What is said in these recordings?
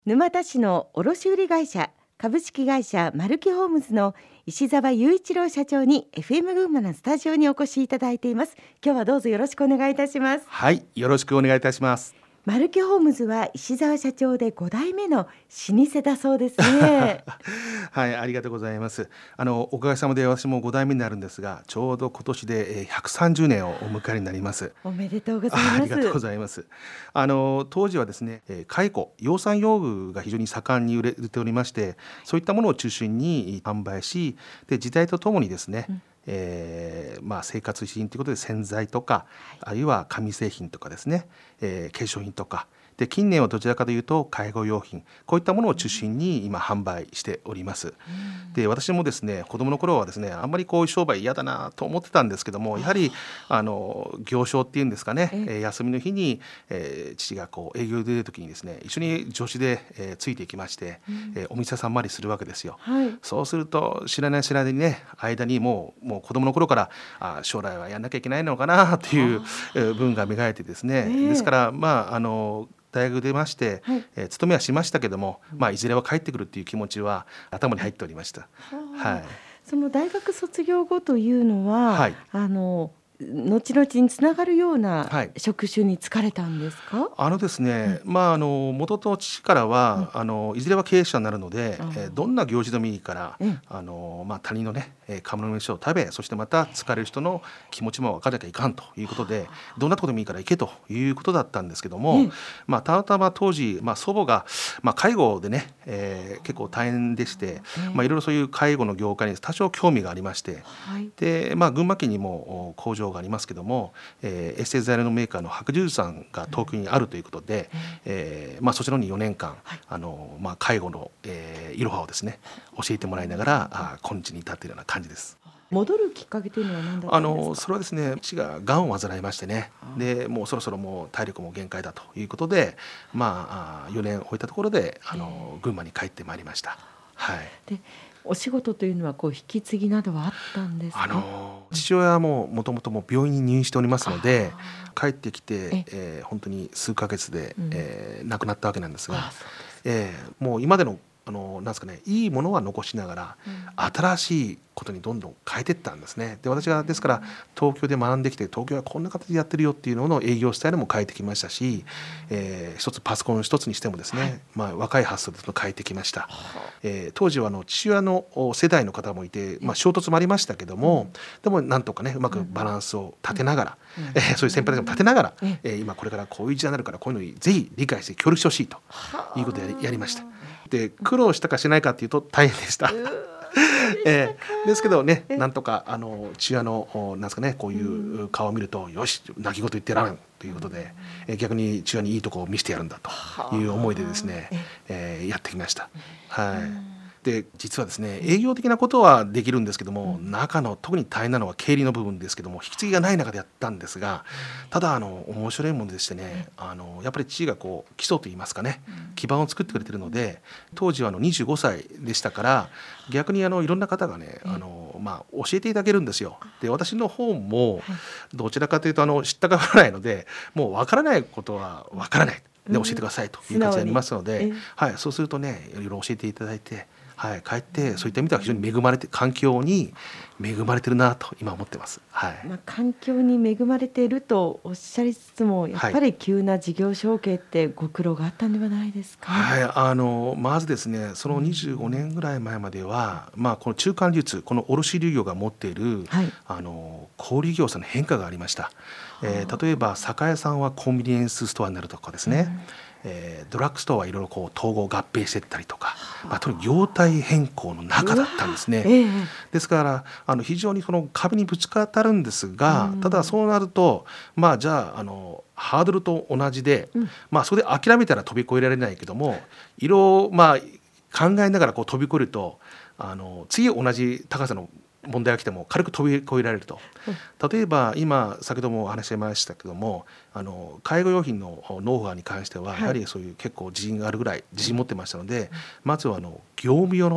沼田市の卸売会社株式会社マルキホームズの石澤雄一郎社長に FM 群馬のスタジオにお越しいただいています。今日はどうぞよろしくお願いいたします。 はい、よろしくお願いいたします。 マルキホームズは石澤社長で5代目の老舗だそうですね。 はい、ありがとうございます。おかげさまで私も5代目になるんですが、ちょうど今年で130年をお迎えになります。 おめでとうございます。 ありがとうございます。当時はですね、蚕、養蚕用具が非常に盛んに売れておりまして、そういったものを中心に販売し、で時代とともにですね、生活品ということで洗剤とか、あるいは紙製品とかですね、化粧品とかで、近年はどちらかというと介護用品、こういったものを中心に今販売しております。で私もですね、子どもの頃はですね、あんまりこういう商売嫌だなと思ってたんですけども、やはり行商っていうんですかね、休みの日に、父がこう営業で出る時にですね、一緒に助手で、ついていきまして、お店さん回りするわけですよ。そうすると知らない知らないね、間にもう子どもの頃から将来はやんなきゃいけないのかなという文が芽生えてですね、ですから大学出まして、勤めはしましたけども、いずれは帰ってくるっていう気持ちは頭に入っておりました。 その大学卒業後というのは、後々につながるような職種に就かれたんですか？ ですね、元と父からは、いずれは経営者になるので、どんな行事でもいいから、他人のね、釜の飯を食べ、そしてまた疲れる人の気持ちも分からなきゃいかんということで、どんなところでもいいから行けということだったんですけども、たまたま当時、祖母が、介護でね、結構大変でして、いろいろそういう介護の業界に多少興味がありまして、で、群馬県にも工場がありますけども、エステ材料のメーカーの白十字さんが東京にあるということで、そちらに4年間、介護の、いろはをですね教えてもらいながら今日に至っているような感じです。 戻るきっかけというのは何だったんですか？ それはですね、父ががんを患いましてね、でもうそろそろもう体力も限界だということで、4年終えたところで群馬に帰ってまいりました。 でお仕事というのは引き継ぎなどはあったんですか？ 父親はもともと病院に入院しておりますので、帰ってきて、本当に数ヶ月で、亡くなったわけなんですが、もう今までのなんですかね、いいものは残しながら、新しいことにどんどん変えていったんですね。で私がですから東京で学んできて、東京はこんな形でやってるよっていうのの営業スタイルも変えてきましたし、一つパソコン一つにしてもですね、若い発想で変えてきました。当時は父親の世代の方もいて、衝突もありましたけども、でもなんとかね、うまくバランスを立てながら、そういう先輩たちも立てながら、今これからこういう時代になるから、こういうのにぜひ理解して協力してほしいということでやりました。で苦労したかしないかというと大変でした。ですけどね、なんとか父親のなんですかね、こういう顔を見ると、よし泣き言言ってやらんということで、逆に父親にいいとこを見せてやるんだという思いでですね、やってきました。で実はですね、営業的なことはできるんですけども、中の特に大変なのは経理の部分ですけども、引き継ぎがない中でやったんですが、ただ面白いものでしてね、やっぱり父が基礎といいますかね、基盤を作ってくれてるので、当時は25歳でしたから、逆にいろんな方がね、教えていただけるんですよ。で私の方もどちらかというと知ったかぶらないので、もう分からないことは分からないで教えてくださいという感じでありますので、そうするとね、いろいろ教えていただいて、帰ってそういった意味では非常に恵まれて、環境に恵まれてるなと今思ってます。 環境に恵まれているとおっしゃりつつも、やっぱり急な事業承継ってご苦労があったんではないですか？ まずですね、その25年ぐらい前までは、この中間流通、この卸売業が持っている、小売業者の変化がありました。例えば酒屋さんはコンビニエンスストアになるとかですね、ドラッグストアはいろいろ統合合併していったりとか、とにかく業態変更の中だったんですね。ですから非常にその壁にぶち当たるんですが、ただそうなるとじゃあハードルと同じで、それで諦めたら飛び越えられないけども、いろいろ考えながら飛び越えると、次同じ高さの問題が来ても軽く飛び越えられると。例えば今先ほどもお話しましたけども、介護用品のノウハウに関してはやはりそういう結構自信があるぐらい自信持ってましたので、まずは業務用のね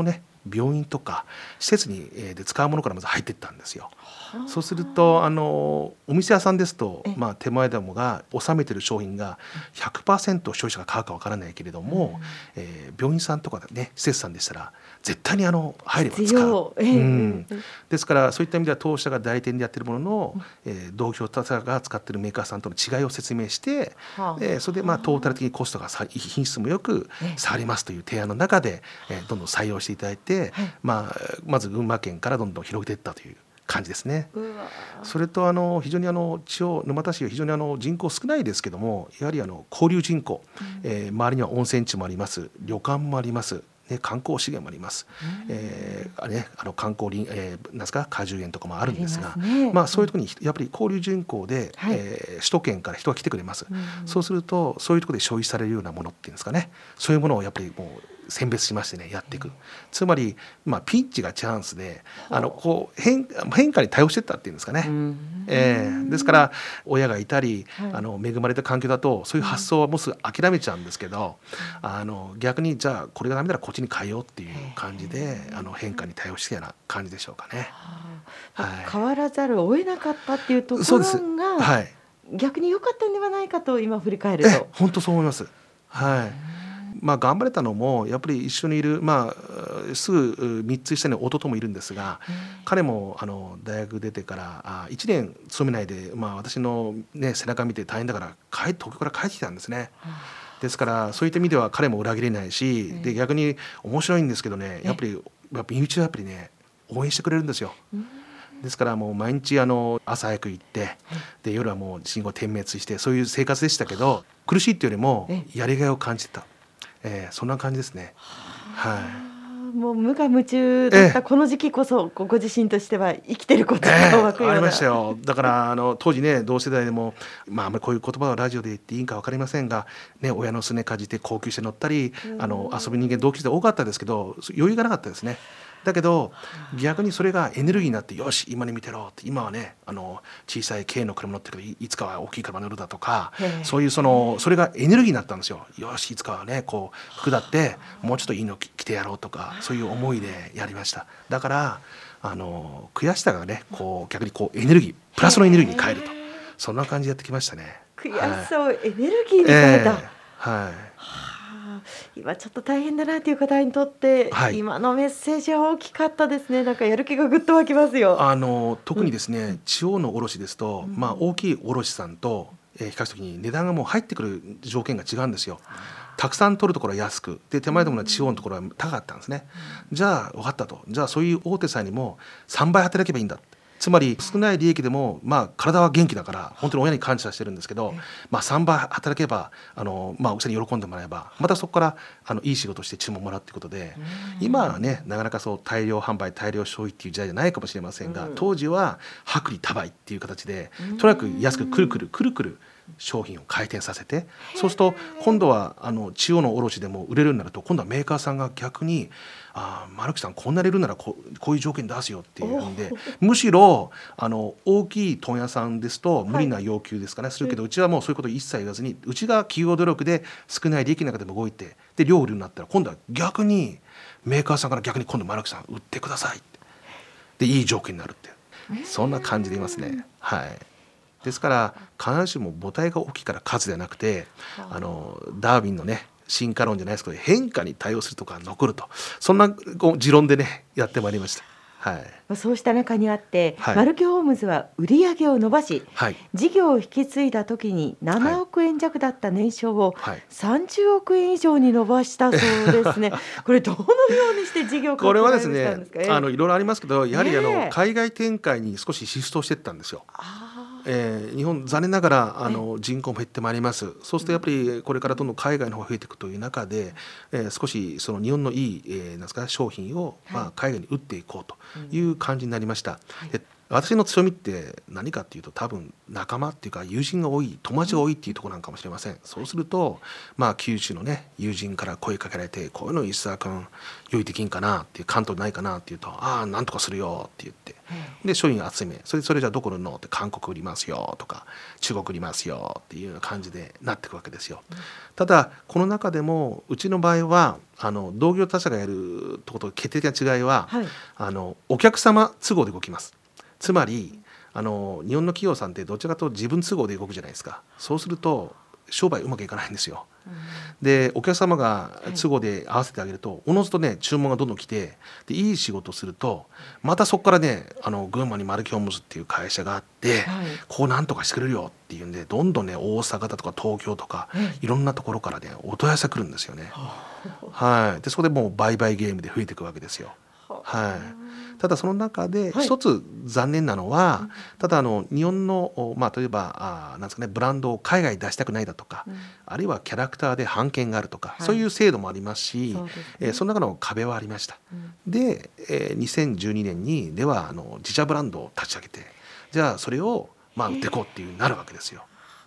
病院とか施設にで使うものからまず入っていったんですよ。そうするとお店屋さんですと、手前どもが納めてる商品が 100% 消費者が買うかわからないけれども、病院さんとかね施設さんでしたら絶対に入れば使う、ですからそういった意味では当社が代理店でやってるものの、同業他社が使ってるメーカーさんとの違いを説明して、それでトータル的にコストが品質もよく下がりますという提案の中で、どんどん採用していただいて、まず群馬県からどんどん広げていったという感じですね。それと非常に地方沼田市は非常に人口少ないですけども、やはり交流人口、周りには温泉地もあります、旅館もあります、観光資源もあります、観光林、なんですか果樹園とかもあるんですが、そういうところにやっぱり交流人口で、首都圏から人が来てくれます。そうするとそういうところで消費されるようなものっていうんですかね、そういうものをやっぱりもう選別しましてねやっていく。つまり、ピンチがチャンスで変化に対応していったっていうんですかね。ですから親がいたり、恵まれた環境だとそういう発想はもうすぐ諦めちゃうんですけど、逆にじゃあこれがダメならこっちに変えようっていう感じで変化に対応してるような感じでしょうかね。 変わらざるを得なかったっていうところが、逆に良かったんではないかと今振り返ると。 本当そう思います。頑張れたのもやっぱり一緒にいる、すぐ3つ下に弟もいるんですが、彼も大学出てから1年勤めないで、私の、背中見て大変だから東京から帰ってきたんですね。ですからそういった意味では彼も裏切れないし、で逆に面白いんですけどね、やっぱり身内はやっぱりね応援してくれるんですよ。ですからもう毎日朝早く行って、で夜はもう信号点滅して、そういう生活でしたけど、苦しいっていうよりもやりがいを感じてた。そんな感じですね。 もう無我夢中だったこの時期こそ、ご自身としては生きてることが湧くような、 ありましたよ。だから当時ね同世代でも、あんまりこういう言葉をラジオで言っていいか分かりませんが、親のすねかじって高級車乗ったり遊ぶ人間同級生多かったですけど、余裕がなかったですね。だけど逆にそれがエネルギーになって、よし今に見てろって、今はね小さい軽の車乗ってるけどいつかは大きい車乗るだとか、そういうそれがエネルギーになったんですよ。よしいつかはね服だってもうちょっといいの着てやろうとか、そういう思いでやりました。だから悔しさがね逆にエネルギー、プラスのエネルギーに変えると、そんな感じでやってきましたね。 悔しさをエネルギーに変えた。今ちょっと大変だなという方にとって、今のメッセージは大きかったですね。なんかやる気がぐっと湧きますよ。 特にですね、地方の卸ですと、大きい卸さんと比較的に値段がもう入ってくる条件が違うんですよ。たくさん取るところは安くで、手前どもの地方のところは高かったんですね。じゃあ分かったと、じゃあそういう大手さんにも3倍働けばいいんだ。つまり少ない利益でも、体は元気だから本当に親に感謝してるんですけど、3倍働けばお客さんに喜んでもらえば、またそこからいい仕事して注文もらうということで、今はねなかなかそう大量販売大量消費っていう時代じゃないかもしれませんが、当時は薄利多売っていう形で、とにかく安くくるくる商品を回転させて、そうすると今度は地方の卸でも売れるようになると、今度はメーカーさんが逆に丸木さんこんな売れるならこういう条件出すよっていうんで、むしろ大きい問屋さんですと無理な要求ですかね、するけど、うちはもうそういうことを一切言わずに、うちが企業努力で少ない利益の中でも動いて、で量売るようになったら、今度は逆にメーカーさんから逆に今度丸木さん売ってくださいって、でいい条件になるっていう、そんな感じでいますね。ですから必ずしも母体が大きいから数ではなくて、ダーウィンのね進化論じゃないですけど、変化に対応するとか残ると、そんな持論でねやってまいりました。 そうした中にあって、マルキホームズは売り上げを伸ばし、事業を引き継いだ時に7億円弱だった年商を30億円以上に伸ばしたそうですね。これどのようにして事業を拡大したんですか？ これはですね、いろいろありますけど、やはり海外展開に少しシフトしていったんですよ。日本残念ながら人口も減ってまいります。そうするとやっぱりこれからどんどん海外の方が増えていくという中で、少しその日本のいい、なんですか商品を海外に売っていこうという感じになりました。 私の強みって何かっていうと、多分仲間っていうか友人が多い、友達が多いっていうところなんかもしれません。そうすると九州のね友人から声かけられて、こういうの石澤君用意できんかなっていう、関東ないかなっていうと、ああなんとかするよって言って、で商品集め、それじゃあどこ売るのって、韓国売りますよとか中国売りますよっていうような感じでなっていくわけですよ。ただこの中でもうちの場合は同業他社がやるとこと決定的な違いは、お客様都合で動きます。つまり日本の企業さんってどちらかというと自分都合で動くじゃないですか。そうすると商売うまくいかないんですよ。でお客様が都合で合わせてあげると、おのずとね注文がどんどん来て、でいい仕事するとまたそこからね群馬にマルキホームズっていう会社があって、こうなんとかしてくれるよっていうんで、どんどんね大阪だとか東京とか、いろんなところからねお問い合わせが来るんですよね。でそこでもう売買ゲームで増えていくわけですよ。ただその中で一つ残念なのは、ただ日本の例えばなんですかね、ブランドを海外に出したくないだとか、あるいはキャラクターで版権があるとか、そういう制度もありますし、その中の壁はありました。で2012年にでは自社ブランドを立ち上げて、じゃあそれを売っていこうっていうなるわけですよ。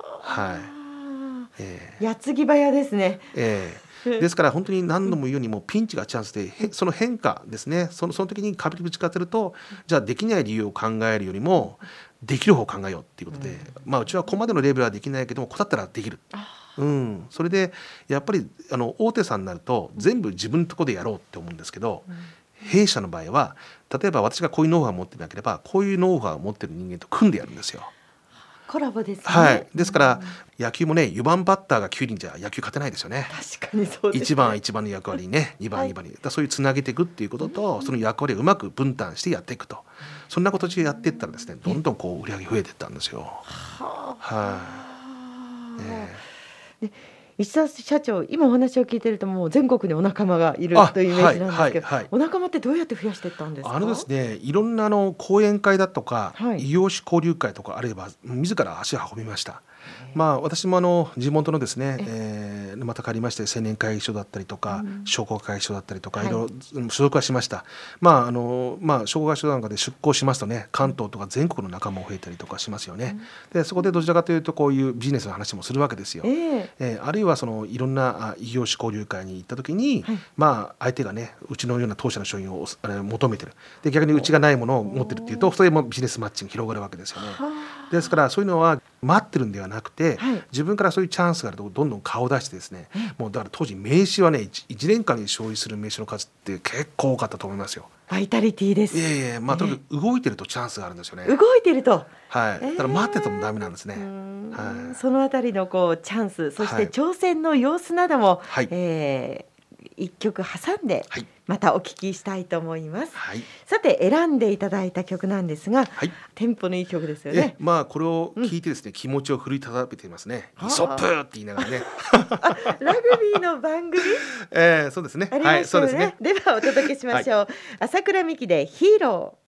矢継ぎ早ですね。 ですから本当に何度も言うように、もうピンチがチャンスで、その変化ですね、その時に壁にぶちかけると、じゃあできない理由を考えるよりもできる方を考えようっていうことで、うちはここまでのレベルはできないけども、ここだったらできる。それでやっぱり大手さんになると全部自分のところでやろうって思うんですけど、弊社の場合は例えば私がこういうノウハウを持ってなければ、こういうノウハウを持ってる人間と組んでやるんですよ。 コラボですね。 ですから野球もね、4番バッターが9人じゃ野球勝てないですよね。 確かにそうですね。 1番の役割にね、2番にそういうつなげていくっていうことと、その役割をうまく分担してやっていくと、そんなことでやっていったらですね、どんどんこう売り上げ増えていったんですよ。 石澤社長、今お話を聞いてるともう全国にお仲間がいるというイメージなんですけど、お仲間ってどうやって増やしていったんですか？ ですね、いろんな講演会だとか、異業種交流会とかあれば自ら足を運びました。私も地元のですね、また借りまして青年会議所だったりとか、商工会議所だったりとか、いろいろ所属はしました。商工会議所なんかで出向しますとね、関東とか全国の仲間も増えたりとかしますよね。でそこでどちらかというとこういうビジネスの話もするわけですよ。あるいはいろんな異業種交流会に行った時に、相手がねうちのような当社の商品を求めてる、で逆にうちがないものを持ってるっていうと、それもビジネスマッチング広がるわけですよね。ですからそういうのは待ってるんではなくて、自分からそういうチャンスがあるとどんどん顔を出してですね、もうだから当時名刺はね 1年間に消費する名刺の数って結構多かったと思いますよ。 バイタリティです。 とにかく動いてるとチャンスがあるんですよね。 動いてると、 だから待っててもダメなんですね。 そのあたりのチャンス、そして挑戦の様子なども、一曲挟んでまたお聞きしたいと思います。さて選んでいただいた曲なんですが、テンポのいい曲ですよね。 これを聞いてですね、気持ちを奮い立たせていますね。イソップって言いながらね。 ラグビーの番組そうですね。 ありましたよね。ではお届けしましょう。朝倉美希でヒーロー。